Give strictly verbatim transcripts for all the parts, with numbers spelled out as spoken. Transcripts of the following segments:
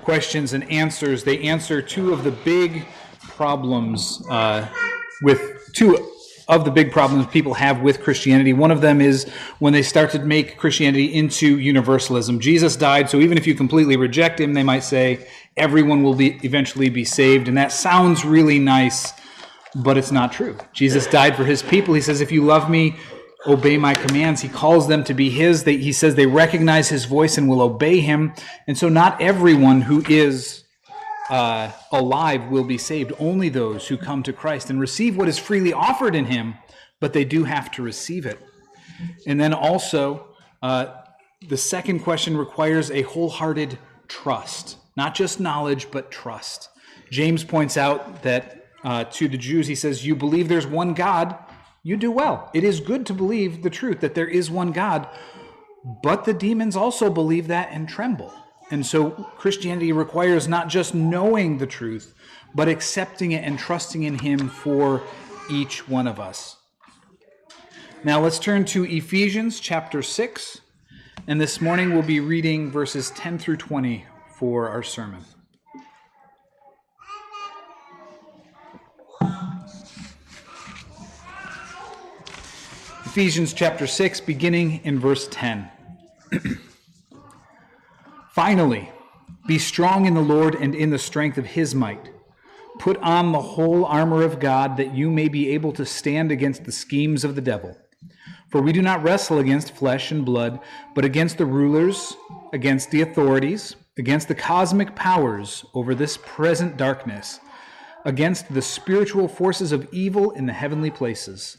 questions and answers, they answer two of the big problems uh, with two of the big problems people have with Christianity. One of them is when they start to make Christianity into universalism. Jesus died, so even if you completely reject him, they might say everyone will be eventually be saved. And that sounds really nice, but it's not true. Jesus died for his people. He says, if you love me, obey my commands. He calls them to be his. They, he says they recognize his voice and will obey him. And so not everyone who is uh, alive will be saved. Only those who come to Christ and receive what is freely offered in him, but they do have to receive it. And then also, uh, the second question requires a wholehearted trust. Not just knowledge, but trust. James points out that uh, to the Jews, he says, you believe there's one God, you do well. It is good to believe the truth that there is one God, but the demons also believe that and tremble. And so Christianity requires not just knowing the truth, but accepting it and trusting in him for each one of us. Now let's turn to Ephesians chapter six, and this morning we'll be reading verses ten through twenty for our sermon. Ephesians chapter six, beginning in verse ten. Finally, be strong in the Lord and in the strength of his might. Put on the whole armor of God, that you may be able to stand against the schemes of the devil. For we do not wrestle against flesh and blood, but against the rulers, against the authorities, against the cosmic powers over this present darkness, against the spiritual forces of evil in the heavenly places.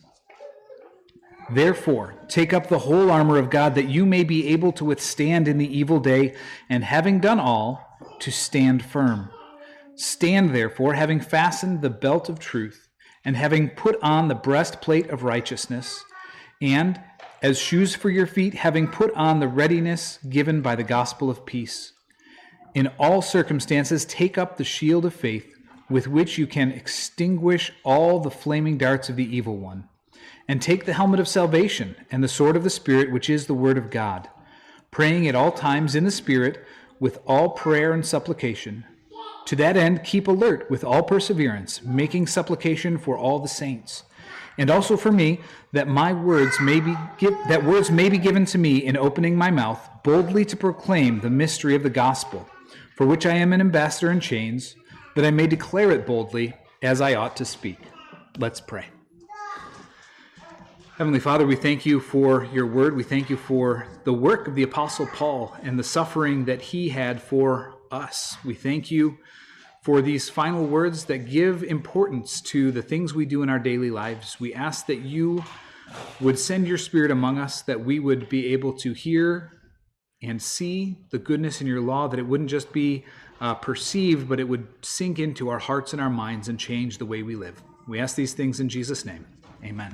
Therefore, take up the whole armor of God, that you may be able to withstand in the evil day, and having done all, to stand firm. Stand therefore, having fastened the belt of truth, and having put on the breastplate of righteousness, and as shoes for your feet, having put on the readiness given by the gospel of peace. In all circumstances, take up the shield of faith, with which you can extinguish all the flaming darts of the evil one. And take the helmet of salvation and the sword of the Spirit, which is the word of God, praying at all times in the Spirit with all prayer and supplication. To that end, keep alert with all perseverance, making supplication for all the saints, and also for me, that my words may be give, that words may be given to me in opening my mouth, boldly to proclaim the mystery of the gospel, for which I am an ambassador in chains, that I may declare it boldly as I ought to speak. Let's pray. Heavenly Father, we thank you for your word. We thank you for the work of the Apostle Paul and the suffering that he had for us. We thank you for these final words that give importance to the things we do in our daily lives. We ask that you would send your Spirit among us, that we would be able to hear and see the goodness in your law, that it wouldn't just be uh, perceived, but it would sink into our hearts and our minds and change the way we live. We ask these things in Jesus' name. Amen.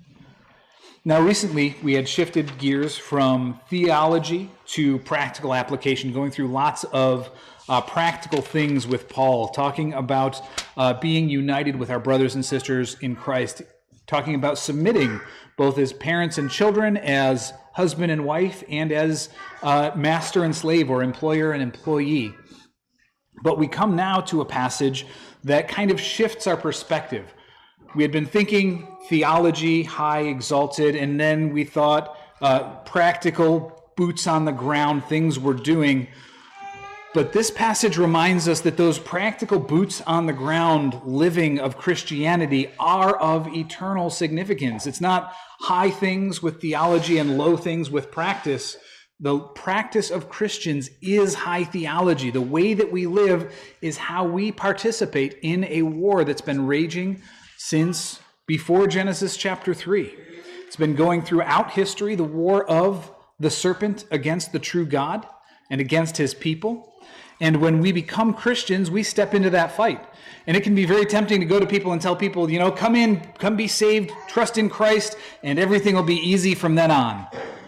Now, recently, we had shifted gears from theology to practical application, going through lots of uh, practical things with Paul, talking about uh, being united with our brothers and sisters in Christ, talking about submitting both as parents and children, as husband and wife, and as uh, master and slave, or employer and employee. But we come now to a passage that kind of shifts our perspective. We had been thinking theology, high, exalted, and then we thought uh, practical, boots on the ground things we're doing. But this passage reminds us that those practical boots on the ground living of Christianity are of eternal significance. It's not high things with theology and low things with practice. The practice of Christians is high theology. The way that we live is how we participate in a war that's been raging since before Genesis chapter three. It's been going throughout history, the war of the serpent against the true God and against his people. And when we become Christians, we step into that fight. And it can be very tempting to go to people and tell people, you know, come in, come be saved, trust in Christ, and everything will be easy from then on.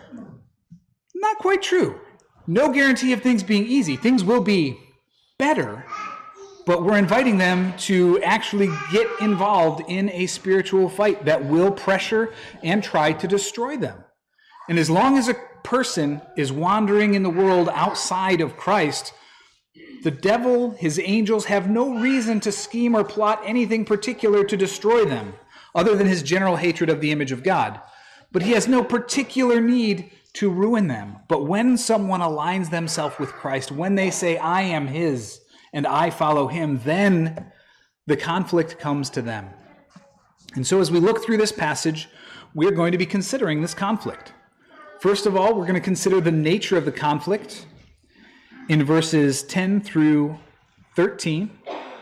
Not quite true. No guarantee of things being easy. Things will be better. But we're inviting them to actually get involved in a spiritual fight that will pressure and try to destroy them. And as long as a person is wandering in the world outside of Christ, The devil, his angels, have no reason to scheme or plot anything particular to destroy them, other than his general hatred of the image of God. But he has no particular need to ruin them. But when someone aligns themselves with Christ, when they say, I am his and I follow him, then the conflict comes to them. And so as we look through this passage, we're going to be considering this conflict. First of all, we're going to consider the nature of the conflict in verses ten through thirteen.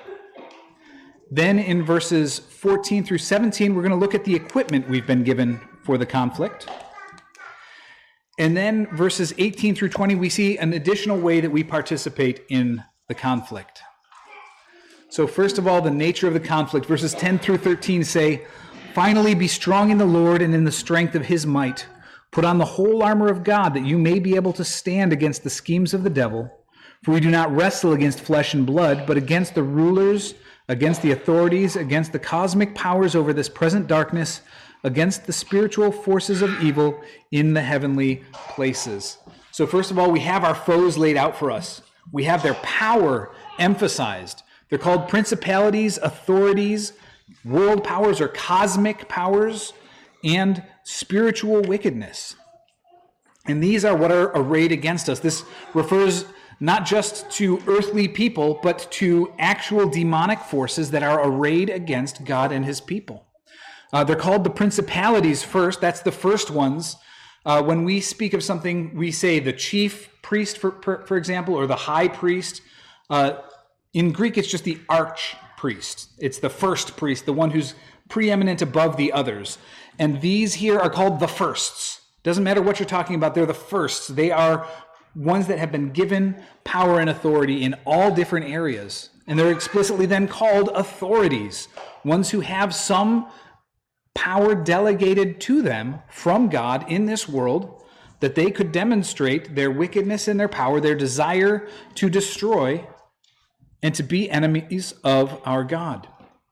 Then in verses fourteen through seventeen, we're going to look at the equipment we've been given for the conflict. And then verses eighteen through twenty, we see an additional way that we participate in the conflict. So first of all, the nature of the conflict. Verses ten through thirteen say, finally be strong in the Lord and in the strength of his might. Put on the whole armor of God, that you may be able to stand against the schemes of the devil. For we do not wrestle against flesh and blood, but against the rulers, against the authorities, against the cosmic powers over this present darkness, against the spiritual forces of evil in the heavenly places. So first of all, we have our foes laid out for us. We have their power emphasized. They're called principalities, authorities, world powers or cosmic powers, and spiritual wickedness. And these are what are arrayed against us. This refers not just to earthly people, but to actual demonic forces that are arrayed against God and his people. Uh, they're called the principalities first. That's the first ones. Uh, when we speak of something, we say the chief priest, for, for, for example, or the high priest. Uh, in Greek, it's just the archpriest. It's the first priest, the one who's preeminent above the others. And these here are called the firsts. Doesn't matter what you're talking about, they're the firsts. They are ones that have been given power and authority in all different areas. And they're explicitly then called authorities, ones who have some power delegated to them from God in this world, that they could demonstrate their wickedness and their power, their desire to destroy and to be enemies of our God.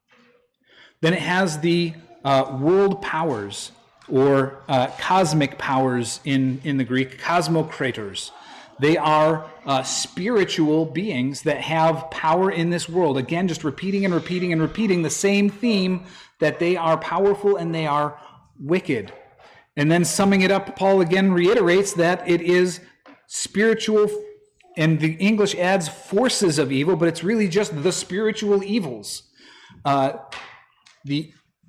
Then it has the uh, world powers, or uh, cosmic powers in, in the Greek, cosmokrators. They are uh, spiritual beings that have power in this world. Again, just repeating and repeating and repeating the same theme, that they are powerful and they are wicked. And then summing it up, Paul again reiterates that it is spiritual, and the English adds forces of evil, but it's really just the spiritual evils. Uh, the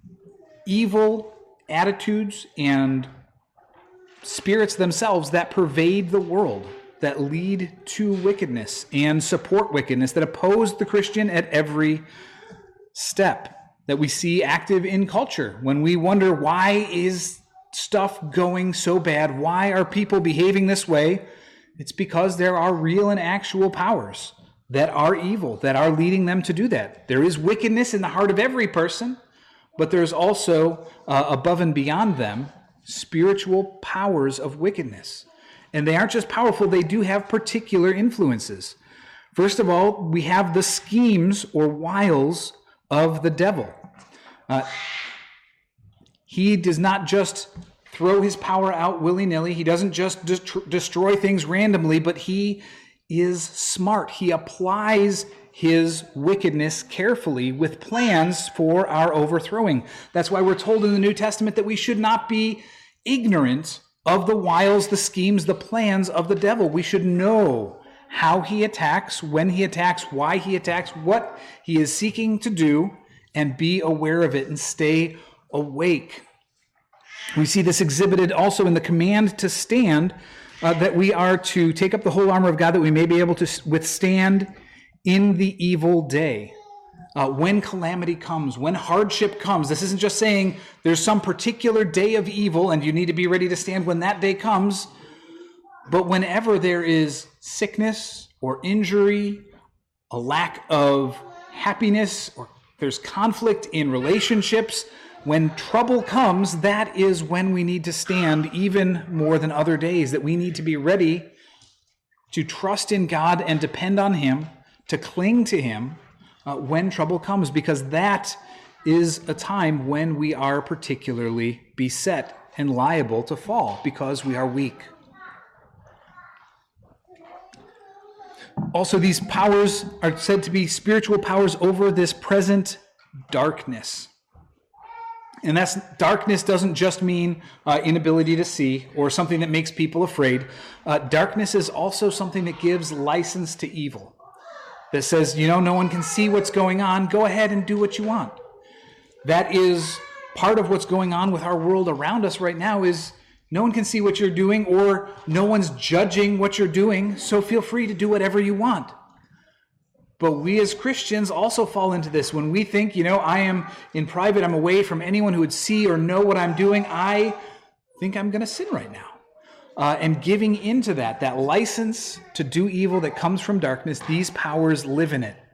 evil attitudes and spirits themselves that pervade the world, that lead to wickedness and support wickedness, that oppose the Christian at every step, that we see active in culture. When we wonder, why is stuff going so bad? Why are people behaving this way? It's because there are real and actual powers that are evil, that are leading them to do that. There is wickedness in the heart of every person, but there's also, uh, above and beyond them, spiritual powers of wickedness. And they aren't just powerful, they do have particular influences. First of all, we have the schemes or wiles of the devil. Uh, he does not just throw his power out willy-nilly. He doesn't just dest- destroy things randomly, but he is smart. He applies his wickedness carefully with plans for our overthrowing. That's why we're told in the New Testament that we should not be ignorant of the wiles, the schemes, the plans of the devil. We should know how he attacks, when he attacks, why he attacks, what he is seeking to do, and be aware of it and stay awake. We see this exhibited also in the command to stand, uh, that we are to take up the whole armor of God, that we may be able to withstand in the evil day. Uh, when calamity comes, when hardship comes, this isn't just saying there's some particular day of evil and you need to be ready to stand when that day comes, but whenever there is sickness or injury, a lack of happiness, or there's conflict in relationships, when trouble comes, that is when we need to stand even more than other days, that we need to be ready to trust in God and depend on him, to cling to him uh, when trouble comes, because that is a time when we are particularly beset and liable to fall because we are weak. also these powers are said to be spiritual powers over this present darkness. And that's darkness doesn't just mean uh, inability to see or something that makes people afraid. Uh, darkness is also something that gives license to evil. That says, you know, no one can see what's going on. Go ahead and do what you want. That is part of what's going on with our world around us right now is no one can see what you're doing or no one's judging what you're doing. So feel free to do whatever you want. But we as Christians also fall into this. When we think, you know, I am in private, I'm away from anyone who would see or know what I'm doing, I think I'm going to sin right now. Uh, and giving into that, that license to do evil that comes from darkness, these powers live in it.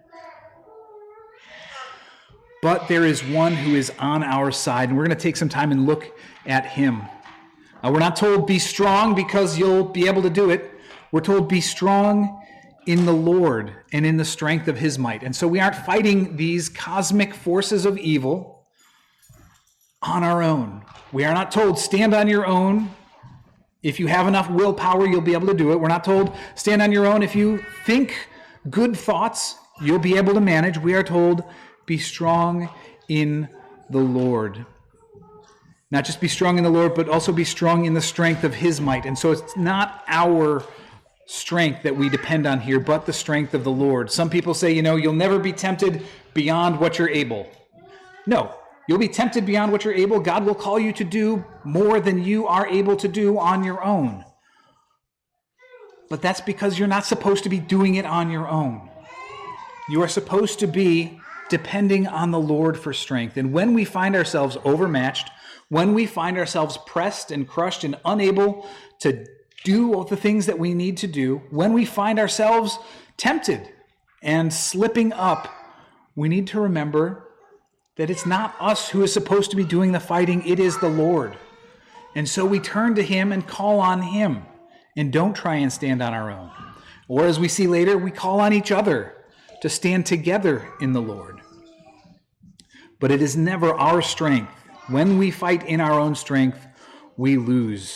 But there is one who is on our side, and we're going to take some time and look at him. Uh, we're not told be strong because you'll be able to do it. We're told be strong in the Lord and in the strength of his might. And so we aren't fighting these cosmic forces of evil on our own. We are not told stand on your own. If you have enough willpower, you'll be able to do it. We're not told stand on your own. If you think good thoughts, you'll be able to manage. We are told be strong in the Lord. Not just be strong in the Lord, but also be strong in the strength of his might. And so it's not our strength that we depend on here, but the strength of the Lord. Some people say, you know, you'll never be tempted beyond what you're able. No, you'll be tempted beyond what you're able. God will call you to do more than you are able to do on your own. But that's because you're not supposed to be doing it on your own. You are supposed to be depending on the Lord for strength. And when we find ourselves overmatched, when we find ourselves pressed and crushed and unable to do all the things that we need to do, when we find ourselves tempted and slipping up, we need to remember that it's not us who is supposed to be doing the fighting, it is the Lord. And so we turn to him and call on him and don't try and stand on our own. Or as we see later, we call on each other to stand together in the Lord. But it is never our strength. When we fight in our own strength, we lose.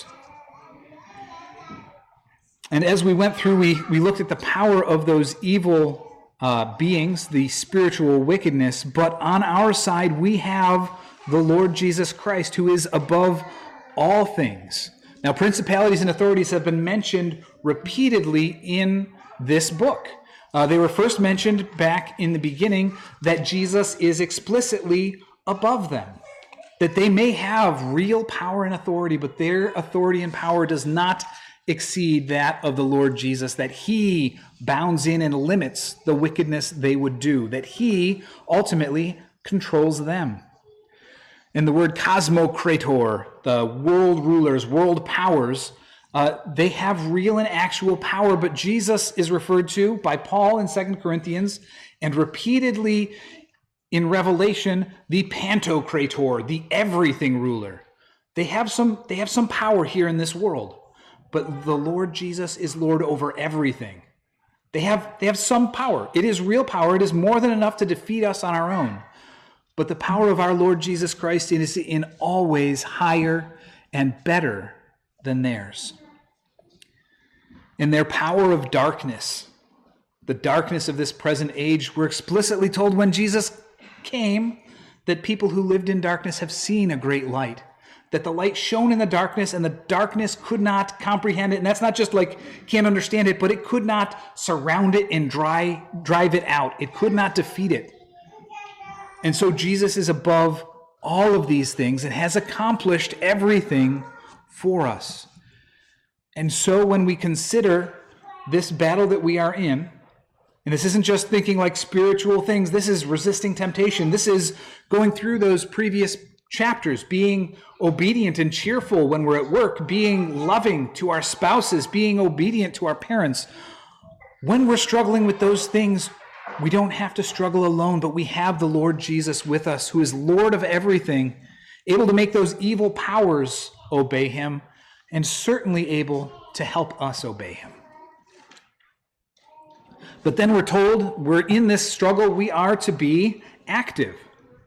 And as we went through, we, we looked at the power of those evil uh, beings, the spiritual wickedness. But on our side, we have the Lord Jesus Christ, who is above all things. Now, principalities and authorities have been mentioned repeatedly in this book. Uh, they were first mentioned back in the beginning that Jesus is explicitly above them. That they may have real power and authority, but their authority and power does not exceed that of the Lord Jesus, that he bounds in and limits the wickedness they would do, that he ultimately controls them. And the word cosmocrator, the world rulers, world powers, uh, they have real and actual power, but Jesus is referred to by Paul in Second Corinthians and repeatedly in Revelation, the Pantocrator, the everything ruler. They have some, they have some power here in this world. But the Lord Jesus is Lord over everything. They have, they have some power. It is real power. It is more than enough to defeat us on our own. But the power of our Lord Jesus Christ is in all ways higher and better than theirs. In their power of darkness, the darkness of this present age, we're explicitly told when Jesus came that people who lived in darkness have seen a great light. That the light shone in the darkness and the darkness could not comprehend it. And that's not just like can't understand it, but it could not surround it and dry, drive it out. It could not defeat it. And so Jesus is above all of these things and has accomplished everything for us. And so when we consider this battle that we are in, and this isn't just thinking like spiritual things, this is resisting temptation. This is going through those previous chapters, being obedient and cheerful when we're at work, being loving to our spouses, being obedient to our parents. When we're struggling with those things, we don't have to struggle alone, but we have the Lord Jesus with us, who is Lord of everything, able to make those evil powers obey him, and certainly able to help us obey him. But then we're told we're in this struggle, we are to be active.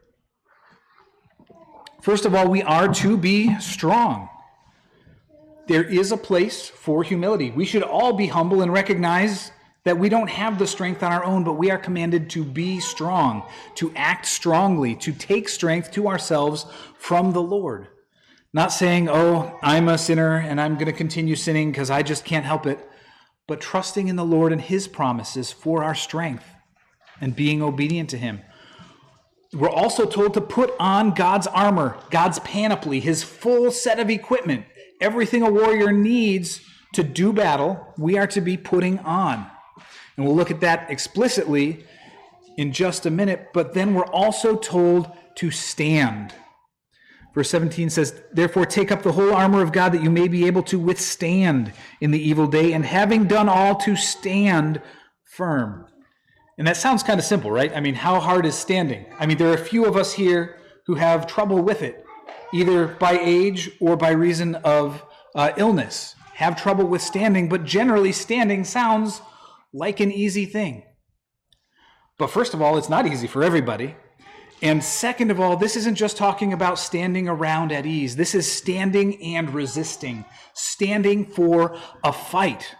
First of all, we are to be strong. There is a place for humility. We should all be humble and recognize that we don't have the strength on our own, but we are commanded to be strong, to act strongly, to take strength to ourselves from the Lord. Not saying, oh, I'm a sinner and I'm going to continue sinning because I just can't help it, but trusting in the Lord and his promises for our strength and being obedient to him. We're also told to put on God's armor, God's panoply, his full set of equipment. Everything a warrior needs to do battle, we are to be putting on. And we'll look at that explicitly in just a minute, but then we're also told to stand. Verse seventeen says, therefore take up the whole armor of God that you may be able to withstand in the evil day, and having done all, to stand firm. And that sounds kind of simple, right? I mean, how hard is standing? I mean, there are a few of us here who have trouble with it, either by age or by reason of uh, illness, have trouble with standing, but generally standing sounds like an easy thing. But first of all, it's not easy for everybody. And second of all, this isn't just talking about standing around at ease. This is standing and resisting, standing for a fight.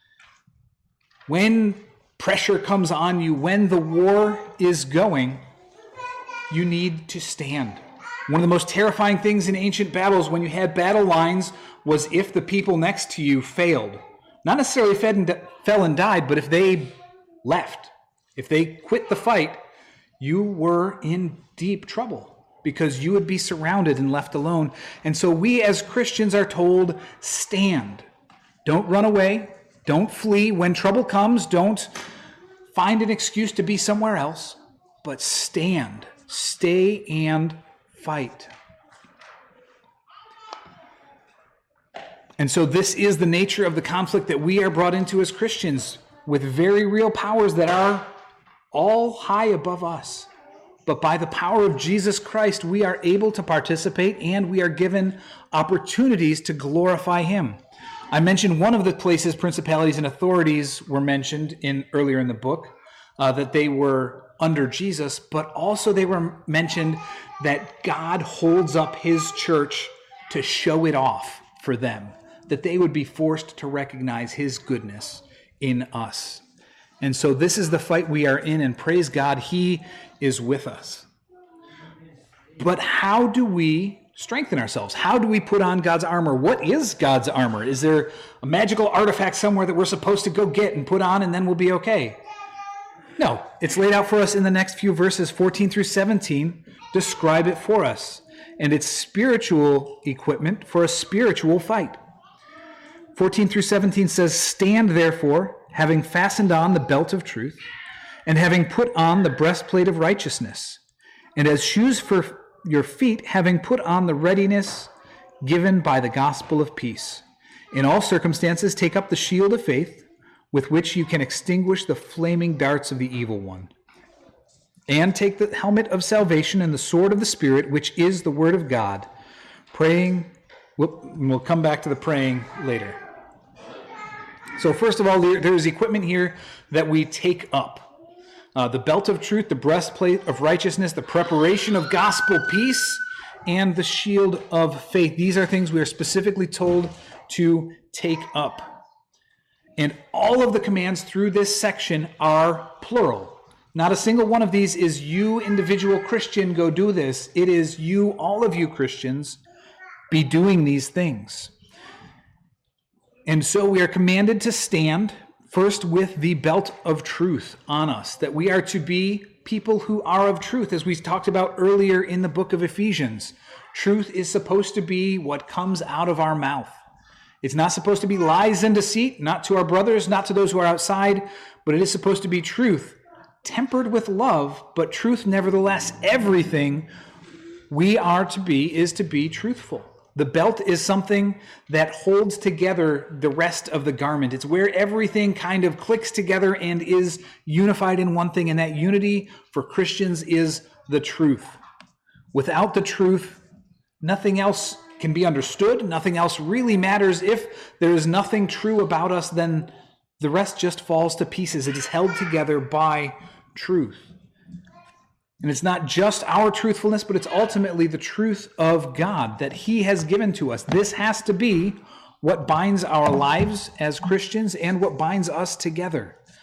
When pressure comes on you, when the war is going, you need to stand. One of the most terrifying things in ancient battles when you had battle lines was if the people next to you failed. Not necessarily fed and fell and died, but if they left, if they quit the fight, you were in deep trouble because you would be surrounded and left alone. And so we as Christians are told, stand. Don't run away. Don't flee. When trouble comes, don't find an excuse to be somewhere else, but stand. Stay and fight. And so this is the nature of the conflict that we are brought into as Christians, with very real powers that are all high above us. But by the power of Jesus Christ, we are able to participate and we are given opportunities to glorify him. I mentioned one of the places principalities and authorities were mentioned in earlier in the book, uh, that they were under Jesus, but also they were mentioned that God holds up his church to show it off for them, that they would be forced to recognize his goodness in us. And so this is the fight we are in, and praise God, he is with us. But how do we strengthen ourselves? How do we put on God's armor? What is God's armor? Is there a magical artifact somewhere that we're supposed to go get and put on and then we'll be okay? No, it's laid out for us in the next few verses, fourteen through seventeen, describe it for us. And it's spiritual equipment for a spiritual fight. fourteen through seventeen says, stand therefore, having fastened on the belt of truth, and having put on the breastplate of righteousness, and as shoes for your feet, having put on the readiness given by the gospel of peace. In all circumstances, take up the shield of faith, with which you can extinguish the flaming darts of the evil one. And take the helmet of salvation and the sword of the Spirit, which is the word of God, praying. We'll come back to the praying later. So first of all, there's equipment here that we take up. Uh, the belt of truth, the breastplate of righteousness, the preparation of gospel peace, and the shield of faith. These are things we are specifically told to take up. And all of the commands through this section are plural. Not a single one of these is you, individual Christian, go do this. It is you, all of you Christians, be doing these things. And so we are commanded to stand first with the belt of truth on us, that we are to be people who are of truth, as we talked about earlier in the book of Ephesians. Truth is supposed to be what comes out of our mouth. It's not supposed to be lies and deceit, not to our brothers, not to those who are outside, but it is supposed to be truth, tempered with love, but truth nevertheless. Everything we are to be is to be truthful. The belt is something that holds together the rest of the garment. It's where everything kind of clicks together and is unified in one thing, and that unity for Christians is the truth. Without the truth, nothing else can be understood. Nothing else really matters. If there is nothing true about us, then the rest just falls to pieces. It is held together by truth. And it's not just our truthfulness, but it's ultimately the truth of God that he has given to us. This has to be what binds our lives as Christians and what binds us together.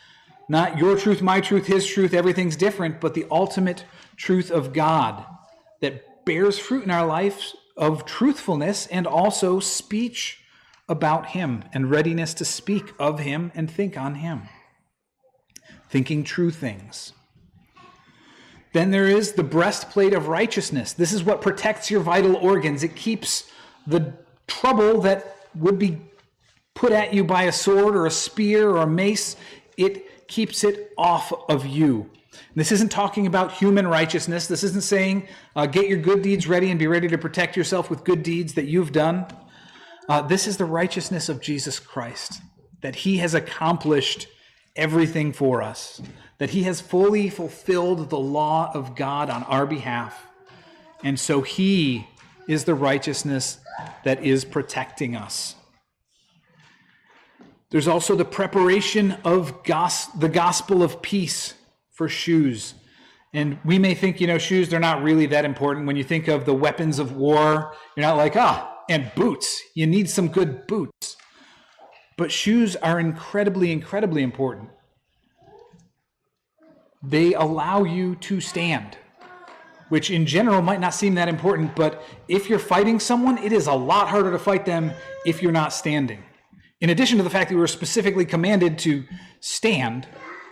Not your truth, my truth, his truth, everything's different, but the ultimate truth of God that bears fruit in our lives of truthfulness and also speech about him and readiness to speak of him and think on him. Thinking true things. Then there is the breastplate of righteousness. This is what protects your vital organs. It keeps the trouble that would be put at you by a sword or a spear or a mace. It keeps it off of you. This isn't talking about human righteousness. This isn't saying uh, get your good deeds ready and be ready to protect yourself with good deeds that you've done. Uh, this is the righteousness of Jesus Christ, that he has accomplished everything for us, that he has fully fulfilled the law of God on our behalf. And so he is the righteousness that is protecting us. There's also the preparation of gos- the gospel of peace for shoes. And we may think, you know, shoes, they're not really that important. When you think of the weapons of war, you're not like, ah, and boots. You need some good boots. But shoes are incredibly, incredibly important. They allow you to stand, which in general might not seem that important, but if you're fighting someone, it is a lot harder to fight them if you're not standing. In addition to the fact that we were specifically commanded to stand,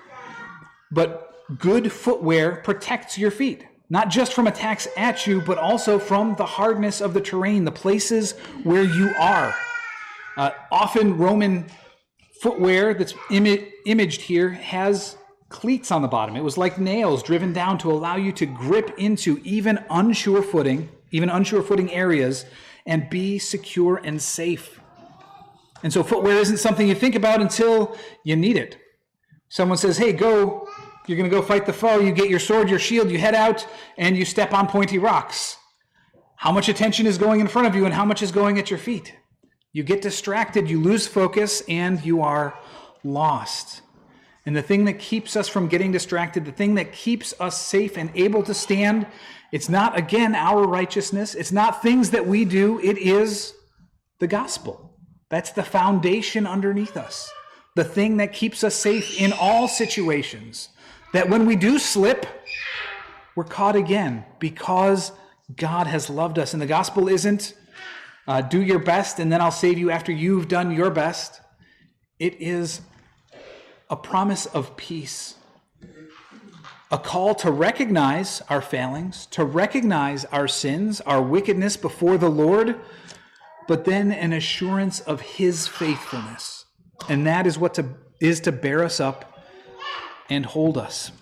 but good footwear protects your feet, not just from attacks at you, but also from the hardness of the terrain, the places where you are. Uh, often Roman footwear that's Im- imaged here has cleats on the bottom. It was like nails driven down to allow you to grip into even unsure footing, even unsure footing areas, and be secure and safe. And so footwear isn't something you think about until you need it. Someone says, hey, go, you're going to go fight the foe. You get your sword, your shield, you head out, and you step on pointy rocks. How much attention is going in front of you and how much is going at your feet? You get distracted, you lose focus, and you are lost. And the thing that keeps us from getting distracted, the thing that keeps us safe and able to stand, it's not, again, our righteousness. It's not things that we do. It is the gospel. That's the foundation underneath us. The thing that keeps us safe in all situations. That when we do slip, we're caught again because God has loved us. And the gospel isn't uh, do your best and then I'll save you after you've done your best. It is a promise of peace. A call to recognize our failings, to recognize our sins, our wickedness before the Lord, but then an assurance of his faithfulness. And that is what to, is to bear us up and hold us.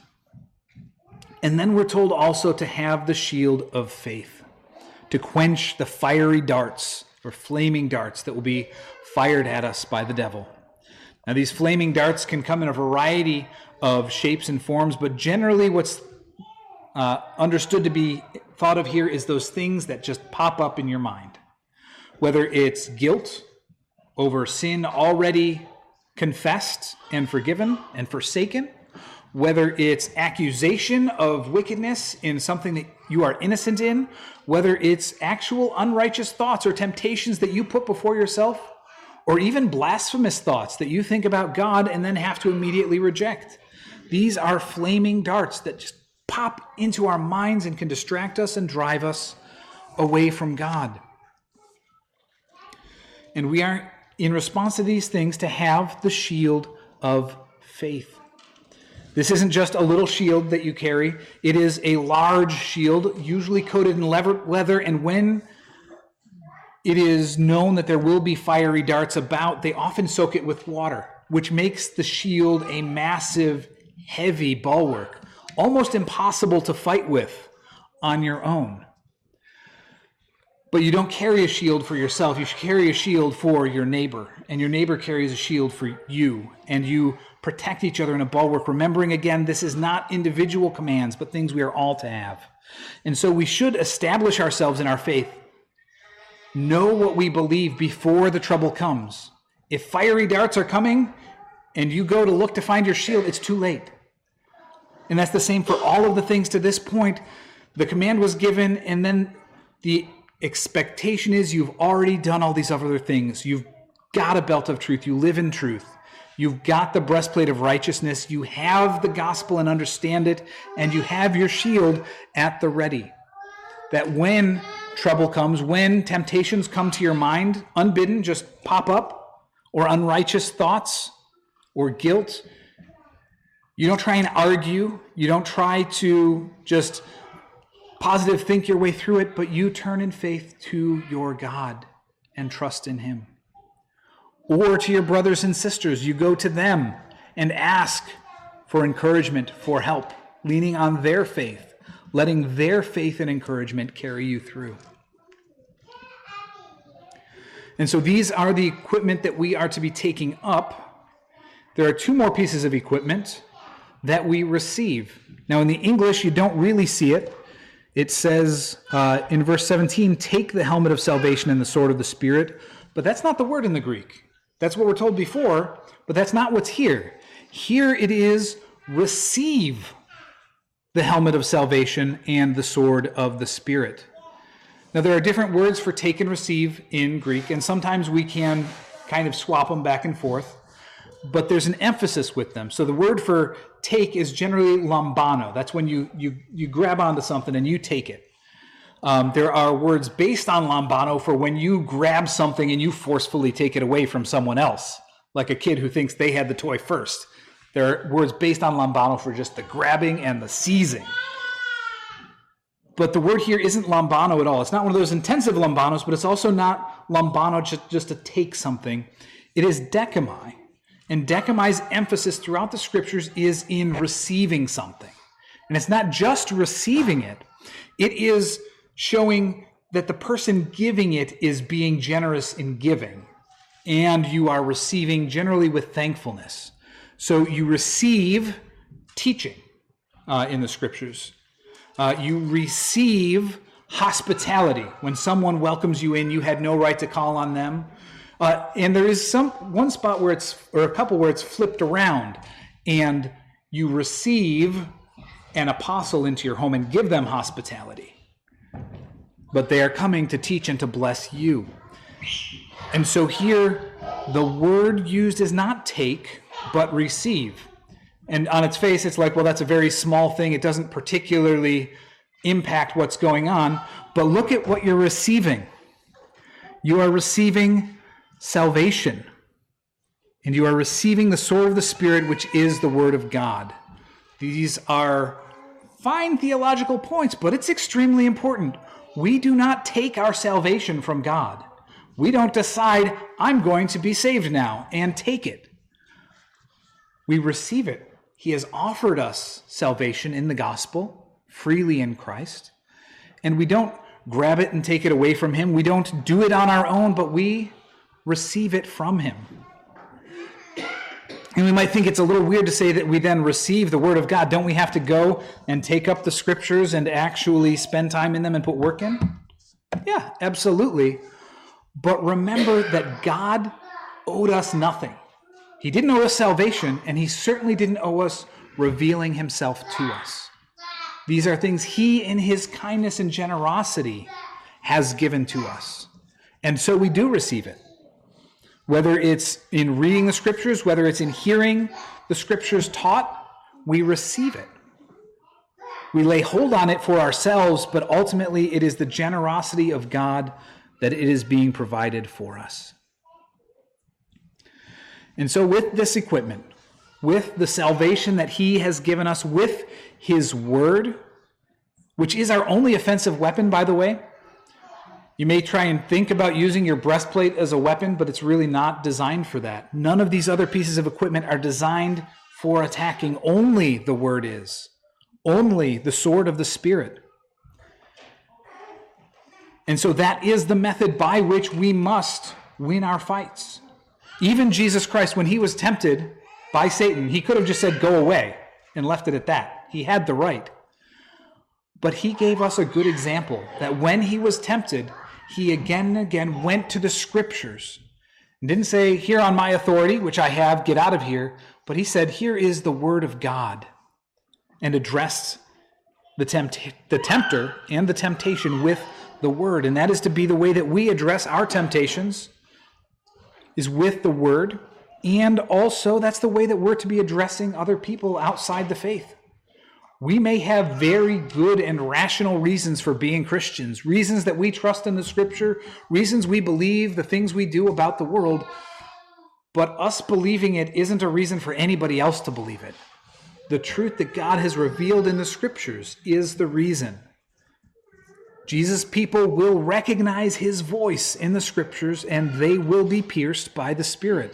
And then we're told also to have the shield of faith, to quench the fiery darts or flaming darts that will be fired at us by the devil. Now, these flaming darts can come in a variety of shapes and forms, but generally what's uh, understood to be thought of here is those things that just pop up in your mind. Whether it's guilt over sin already confessed and forgiven and forsaken, whether it's accusation of wickedness in something that you are innocent in, whether it's actual unrighteous thoughts or temptations that you put before yourself, or even blasphemous thoughts that you think about God and then have to immediately reject. These are flaming darts that just pop into our minds and can distract us and drive us away from God. And we are, in response to these things, to have the shield of faith. This isn't just a little shield that you carry. It is a large shield, usually coated in leather, and when it is known that there will be fiery darts about, they often soak it with water, which makes the shield a massive, heavy bulwark, almost impossible to fight with on your own. But you don't carry a shield for yourself. You should carry a shield for your neighbor, and your neighbor carries a shield for you, and you protect each other in a bulwark, remembering again, this is not individual commands, but things we are all to have. And so we should establish ourselves in our faith. Know what we believe before the trouble comes. If fiery darts are coming and you go to look to find your shield, it's too late. And that's the same for all of the things to this point. The command was given, and then the expectation is you've already done all these other things. You've got a belt of truth. You live in truth. You've got the breastplate of righteousness. You have the gospel and understand it, and you have your shield at the ready. That when trouble comes, when temptations come to your mind, unbidden, just pop up, or unrighteous thoughts or guilt, you don't try and argue. You don't try to just positive think your way through it, but you turn in faith to your God and trust in him. Or to your brothers and sisters, you go to them and ask for encouragement, for help, leaning on their faith, letting their faith and encouragement carry you through. And so these are the equipment that we are to be taking up. There are two more pieces of equipment that we receive. Now in the English, you don't really see it. It says uh, in verse seventeen, take the helmet of salvation and the sword of the Spirit. But that's not the word in the Greek. That's what we're told before, but that's not what's here. Here it is, receive the helmet of salvation and the sword of the Spirit. Now there are different words for take and receive in Greek, and sometimes we can kind of swap them back and forth, but there's an emphasis with them. So the word for take is generally lambano. That's when you you you grab onto something and you take it. Um, there are words based on lambano for when you grab something and you forcefully take it away from someone else, like a kid who thinks they had the toy first. There are words based on lambano for just the grabbing and the seizing. But the word here isn't lambano at all. It's not one of those intensive lambanos, but it's also not lambano just, just to take something. It is dechomai. And dechomai's emphasis throughout the scriptures is in receiving something. And it's not just receiving it. It is showing that the person giving it is being generous in giving. And you are receiving generally with thankfulness. So you receive teaching uh, in the scriptures. Uh, you receive hospitality. When someone welcomes you in, you had no right to call on them. Uh, and there is some one spot where it's, or a couple where it's flipped around, and you receive an apostle into your home and give them hospitality. But they are coming to teach and to bless you. And so here, the word used is not take, but receive. And on its face, it's like, well, that's a very small thing. It doesn't particularly impact what's going on. But look at what you're receiving. You are receiving salvation. And you are receiving the sword of the Spirit, which is the word of God. These are fine theological points, but it's extremely important. We do not take our salvation from God. We don't decide, I'm going to be saved now, and take it. We receive it. He has offered us salvation in the gospel, freely in Christ. And we don't grab it and take it away from him. We don't do it on our own, but we receive it from him. And we might think it's a little weird to say that we then receive the word of God. Don't we have to go and take up the scriptures and actually spend time in them and put work in? Yeah, absolutely. But remember that God owed us nothing. He didn't owe us salvation, and he certainly didn't owe us revealing himself to us. These are things he, in his kindness and generosity, has given to us. And so we do receive it. Whether it's in reading the scriptures, whether it's in hearing the scriptures taught, we receive it. We lay hold on it for ourselves, but ultimately it is the generosity of God that it is being provided for us. And so with this equipment, with the salvation that he has given us, with his word, which is our only offensive weapon, by the way. You may try and think about using your breastplate as a weapon, but it's really not designed for that. None of these other pieces of equipment are designed for attacking. Only the word is. Only the sword of the Spirit. And so that is the method by which we must win our fights. Even Jesus Christ, when he was tempted by Satan, he could have just said, go away, and left it at that. He had the right. But he gave us a good example that when he was tempted, he again and again went to the scriptures and didn't say, here on my authority, which I have, get out of here. But he said, here is the word of God, and addressed the, tempt- the tempter and the temptation with the word. And that is to be the way that we address our temptations, is with the word, And also, that's the way that we're to be addressing other people outside the faith. We may have very good and rational reasons for being Christians, reasons that we trust in the Scripture, reasons we believe the things we do about the world, but us believing it isn't a reason for anybody else to believe it. The truth that God has revealed in the Scriptures is the reason. Jesus' people will recognize his voice in the Scriptures, and they will be pierced by the Spirit.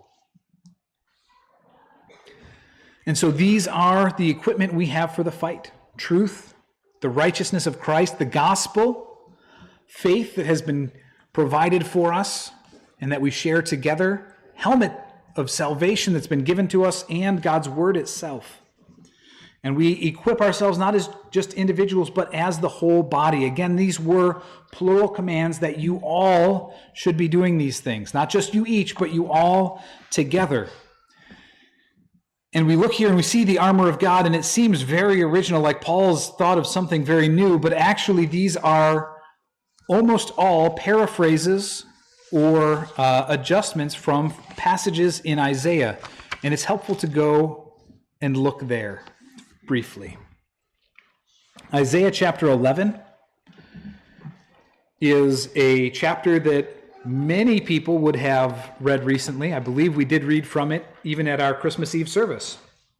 And so these are the equipment we have for the fight. Truth, the righteousness of Christ, the gospel, faith that has been provided for us and that we share together, helmet of salvation that's been given to us, and God's word itself. And we equip ourselves not as just individuals, but as the whole body. Again, these were plural commands that you all should be doing these things. Not just you each, but you all together. And we look here and we see the armor of God, and it seems very original, like Paul's thought of something very new, but actually these are almost all paraphrases or uh, adjustments from passages in Isaiah. And it's helpful to go and look there briefly. Isaiah chapter eleven is a chapter that many people would have read recently. I believe we did read from it even at our Christmas Eve service.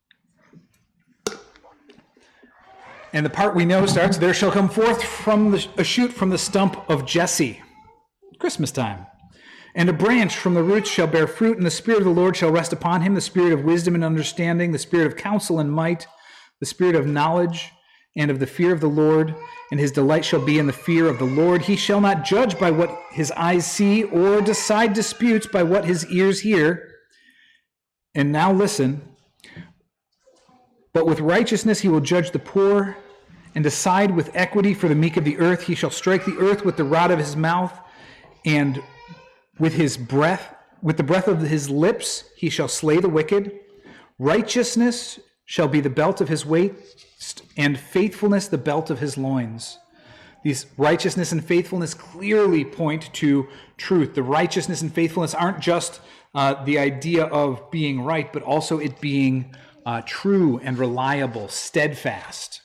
And the part we know starts, "There shall come forth from the, a shoot from the stump of Jesse," Christmas time, "and a branch from the roots shall bear fruit, and the Spirit of the Lord shall rest upon him, the Spirit of wisdom and understanding, the Spirit of counsel and might, the Spirit of knowledge and of the fear of the Lord, and his delight shall be in the fear of the Lord. He shall not judge by what his eyes see, or decide disputes by what his ears hear." And now listen. "But with righteousness he will judge the poor, and decide with equity for the meek of the earth. He shall strike the earth with the rod of his mouth, and with his breath, with the breath of his lips, he shall slay the wicked. Righteousness shall be the belt of his waist, and faithfulness the belt of his loins." These righteousness and faithfulness clearly point to truth. The righteousness and faithfulness aren't just uh, the idea of being right, but also it being uh, true and reliable, steadfast.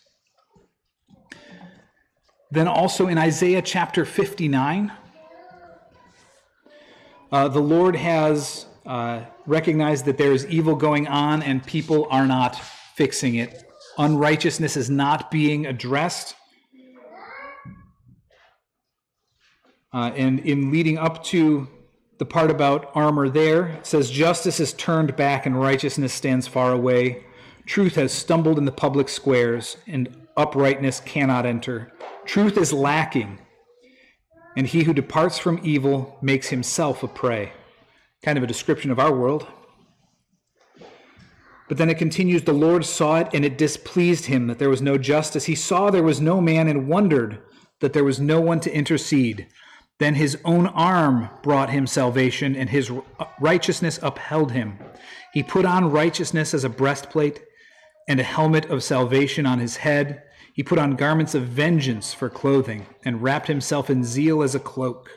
Then also in Isaiah chapter fifty-nine, uh, the Lord has uh, recognized that there is evil going on and people are not fixing it. Unrighteousness is not being addressed. Uh, and in leading up to the part about armor there, it says, "Justice is turned back and righteousness stands far away. Truth has stumbled in the public squares, and uprightness cannot enter. Truth is lacking, and he who departs from evil makes himself a prey." Kind of a description of our world. But then it continues, "The Lord saw it, and it displeased him that there was no justice. He saw there was no man and wondered that there was no one to intercede. Then his own arm brought him salvation, and his righteousness upheld him. He put on righteousness as a breastplate and a helmet of salvation on his head. He put on garments of vengeance for clothing and wrapped himself in zeal as a cloak."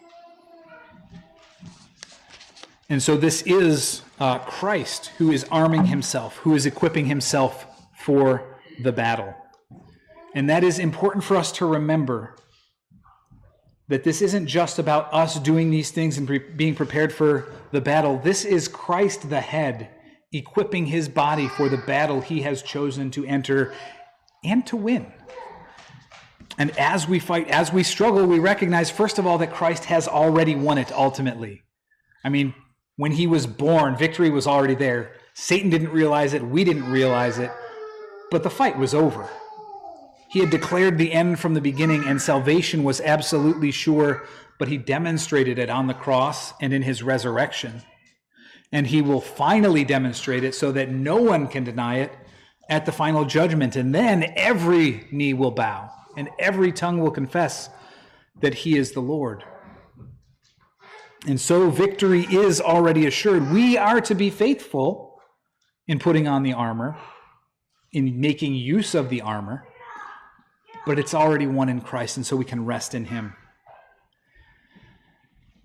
And so this is uh, Christ who is arming himself, who is equipping himself for the battle. And that is important for us to remember, that this isn't just about us doing these things and pre- being prepared for the battle. This is Christ the head, equipping his body for the battle he has chosen to enter and to win. And as we fight, as we struggle, we recognize, first of all, that Christ has already won it ultimately. I mean, when he was born, victory was already there. Satan didn't realize it. We didn't realize it. But the fight was over. He had declared the end from the beginning, and salvation was absolutely sure, but he demonstrated it on the cross and in his resurrection. And he will finally demonstrate it so that no one can deny it at the final judgment. And then every knee will bow and every tongue will confess that he is the Lord. And so victory is already assured. We are to be faithful in putting on the armor, in making use of the armor, but it's already won in Christ, and so we can rest in him.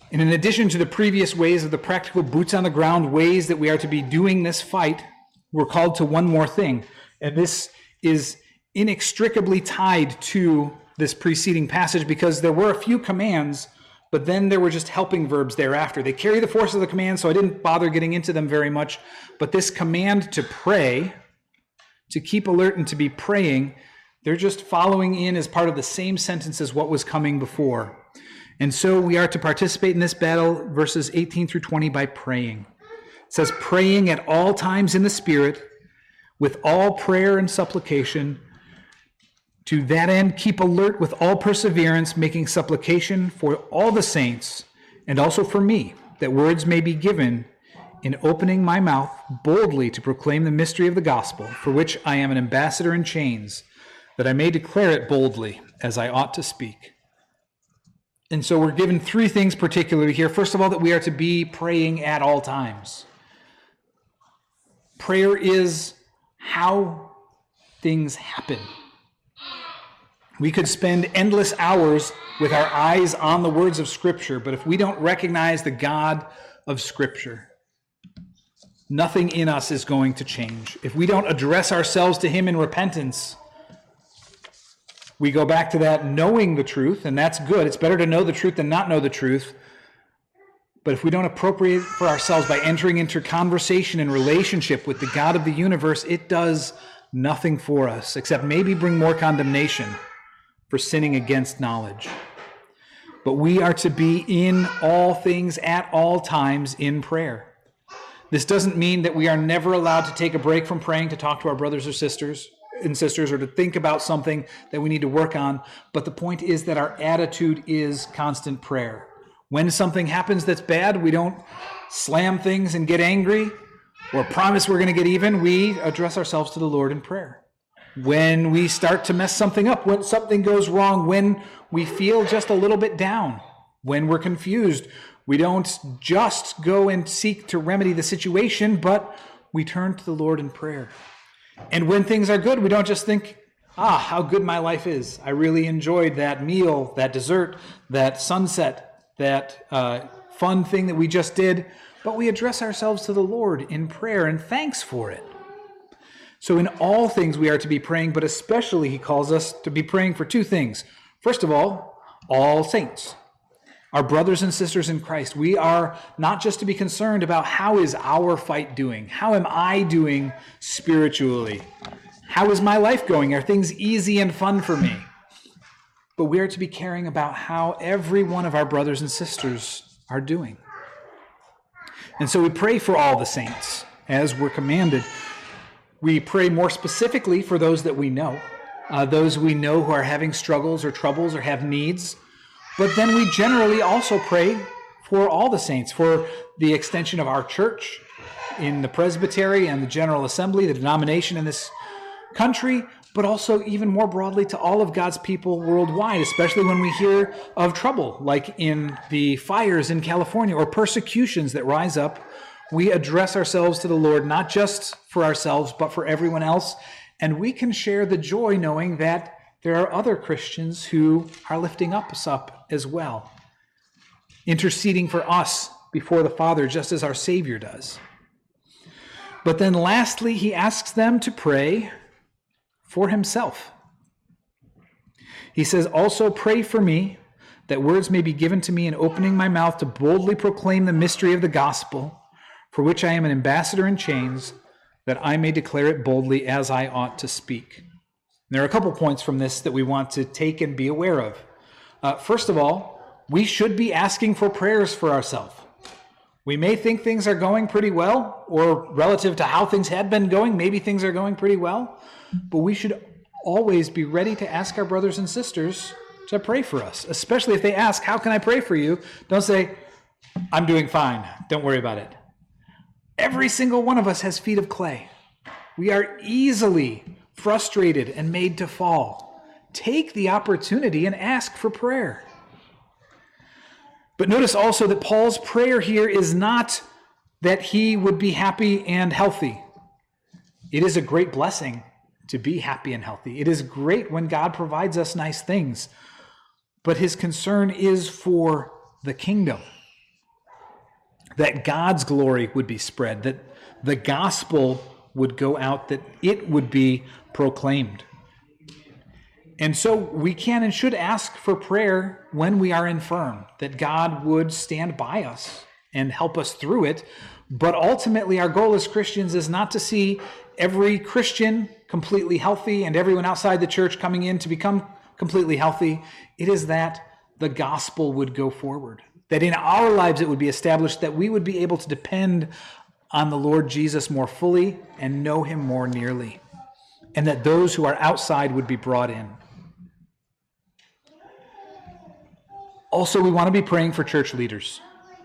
And in addition to the previous ways of the practical boots on the ground ways that we are to be doing this fight, we're called to one more thing. And this is inextricably tied to this preceding passage because there were a few commands, but then there were just helping verbs thereafter. They carry the force of the command, so I didn't bother getting into them very much. But this command to pray, to keep alert and to be praying, they're just following in as part of the same sentence as what was coming before. And so we are to participate in this battle, verses eighteen through twenty, by praying. It says, praying at all times in the Spirit, with all prayer and supplication. To that end, keep alert with all perseverance, making supplication for all the saints, and also for me, that words may be given in opening my mouth boldly to proclaim the mystery of the gospel, for which I am an ambassador in chains, that I may declare it boldly, as I ought to speak. And so we're given three things particularly here. First of all, that we are to be praying at all times. Prayer is how things happen. We could spend endless hours with our eyes on the words of Scripture, but if we don't recognize the God of Scripture, nothing in us is going to change. If we don't address ourselves to Him in repentance, we go back to that knowing the truth, and that's good. It's better to know the truth than not know the truth. But if we don't appropriate for ourselves by entering into conversation and relationship with the God of the universe, it does nothing for us, except maybe bring more condemnation for sinning against knowledge. But we are to be in all things at all times in prayer. This doesn't mean that we are never allowed to take a break from praying to talk to our brothers or sisters and sisters or to think about something that we need to work on. But the point is that our attitude is constant prayer. When something happens that's bad, we don't slam things and get angry or promise we're going to get even. We address ourselves to the Lord in prayer. When we start to mess something up, when something goes wrong, when we feel just a little bit down, when we're confused, we don't just go and seek to remedy the situation, but we turn to the Lord in prayer. And when things are good, we don't just think, ah, how good my life is. I really enjoyed that meal, that dessert, that sunset, that uh, fun thing that we just did. But we address ourselves to the Lord in prayer and thanks for it. So in all things we are to be praying, but especially He calls us to be praying for two things. First of all, all saints. Our brothers and sisters in Christ, we are not just to be concerned about how is our fight doing? How am I doing spiritually? How is my life going? Are things easy and fun for me? But we are to be caring about how every one of our brothers and sisters are doing. And so we pray for all the saints, as we're commanded. We pray more specifically for those that we know, uh, those we know who are having struggles or troubles or have needs. But then we generally also pray for all the saints, for the extension of our church in the presbytery and the General Assembly, the denomination in this country, but also even more broadly to all of God's people worldwide, especially when we hear of trouble, like in the fires in California or persecutions that rise up. We address ourselves to the Lord, not just for ourselves, but for everyone else. And we can share the joy knowing that there are other Christians who are lifting us up as well, interceding for us before the Father, just as our Savior does. But then lastly, He asks them to pray for Himself. He says, also pray for me, that words may be given to me in opening my mouth to boldly proclaim the mystery of the gospel, for which I am an ambassador in chains, that I may declare it boldly as I ought to speak. There are a couple points from this that we want to take and be aware of. Uh, first of all, we should be asking for prayers for ourselves. We may think things are going pretty well, or relative to how things had been going, maybe things are going pretty well, but we should always be ready to ask our brothers and sisters to pray for us, especially if they ask, how can I pray for you? Don't say, I'm doing fine, don't worry about it. Every single one of us has feet of clay. We are easily frustrated and made to fall. Take the opportunity and ask for prayer. But notice also that Paul's prayer here is not that he would be happy and healthy. It is a great blessing to be happy and healthy. It is great when God provides us nice things. But his concern is for the kingdom. that God's glory would be spread, that the gospel would go out, that it would be proclaimed. And so we can and should ask for prayer when we are infirm, that God would stand by us and help us through it. But ultimately, our goal as Christians is not to see every Christian completely healthy and everyone outside the church coming in to become completely healthy. It is that the gospel would go forward, that in our lives it would be established, that we would be able to depend on the Lord Jesus more fully and know him more nearly, and that those who are outside would be brought in. Also, we want to be praying for church leaders.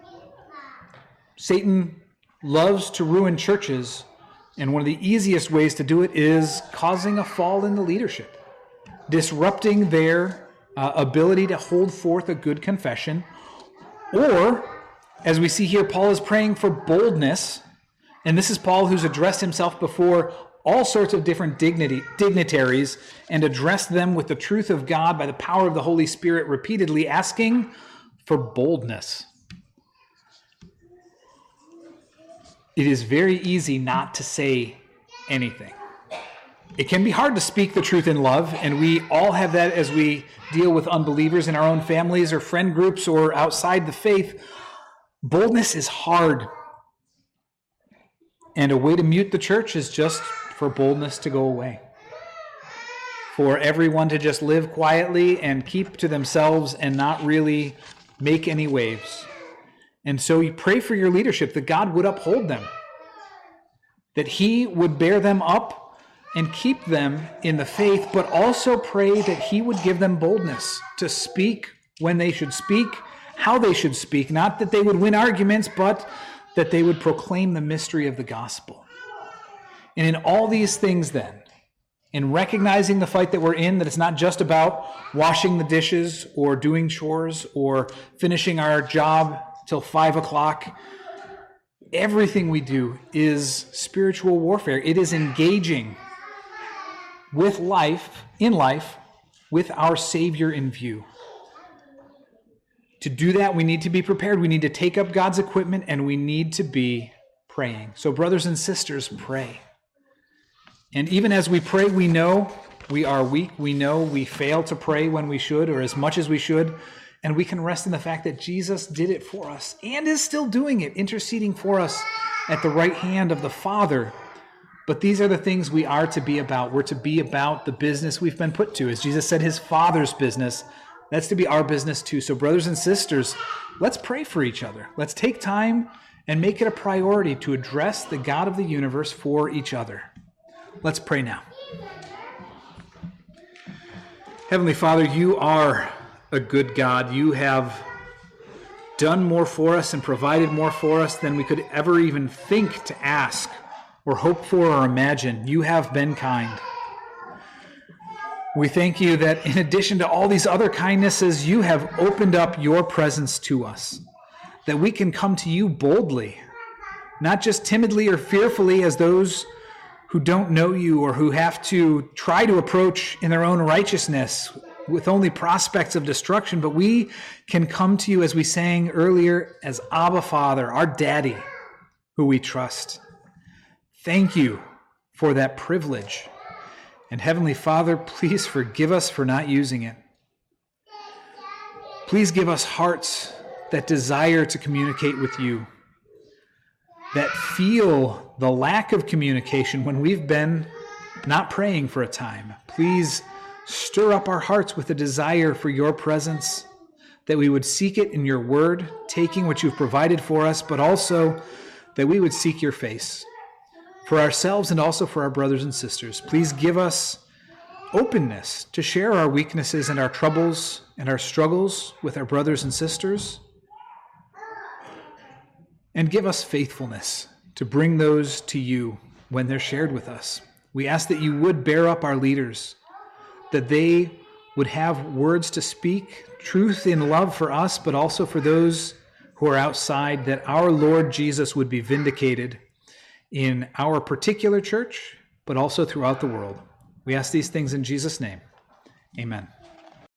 Satan loves to ruin churches, and one of the easiest ways to do it is causing a fall in the leadership, disrupting their uh, ability to hold forth a good confession. Or, as we see here, Paul is praying for boldness, and this is Paul who's addressed himself before all sorts of different dignity, dignitaries and addressed them with the truth of God by the power of the Holy Spirit, repeatedly asking for boldness. It is very easy not to say anything. It can be hard to speak the truth in love, and we all have that as we deal with unbelievers in our own families or friend groups or outside the faith. Boldness is hard. And a way to mute the church is just for boldness to go away, for everyone to just live quietly and keep to themselves and not really make any waves. And so you pray for your leadership, that God would uphold them, that he would bear them up and keep them in the faith, but also pray that he would give them boldness to speak when they should speak, how they should speak, not that they would win arguments, but that they would proclaim the mystery of the gospel. And in all these things then, in recognizing the fight that we're in, that it's not just about washing the dishes or doing chores or finishing our job till five o'clock, everything we do is spiritual warfare. It is engaging with life, in life, with our Savior in view. To do that, we need to be prepared. We need to take up God's equipment, and we need to be praying. So brothers and sisters, pray. And even as we pray, we know we are weak. We know we fail to pray when we should, or as much as we should. And we can rest in the fact that Jesus did it for us and is still doing it, interceding for us at the right hand of the Father. But these are the things we are to be about. We're to be about the business we've been put to. As Jesus said, his Father's business. That's to be our business too. So brothers and sisters, let's pray for each other. Let's take time and make it a priority to address the God of the universe for each other. Let's pray now. Heavenly Father, you are a good God. You have done more for us and provided more for us than we could ever even think to ask or hope for or imagine. You have been kind. We thank you that in addition to all these other kindnesses, you have opened up your presence to us, that we can come to you boldly, not just timidly or fearfully as those who don't know you or who have to try to approach in their own righteousness with only prospects of destruction, but we can come to you, as we sang earlier, as Abba Father, our Daddy, who we trust. Thank you for that privilege. And Heavenly Father, please forgive us for not using it. Please give us hearts that desire to communicate with you, that feel the lack of communication when we've been not praying for a time. Please stir up our hearts with a desire for your presence, that we would seek it in your word, taking what you've provided for us, but also that we would seek your face for ourselves and also for our brothers and sisters. Please give us openness to share our weaknesses and our troubles and our struggles with our brothers and sisters. And give us faithfulness to bring those to you when they're shared with us. We ask that you would bear up our leaders, that they would have words to speak, truth in love for us, but also for those who are outside, that our Lord Jesus would be vindicated in our particular church, but also throughout the world. We ask these things in Jesus' name. Amen.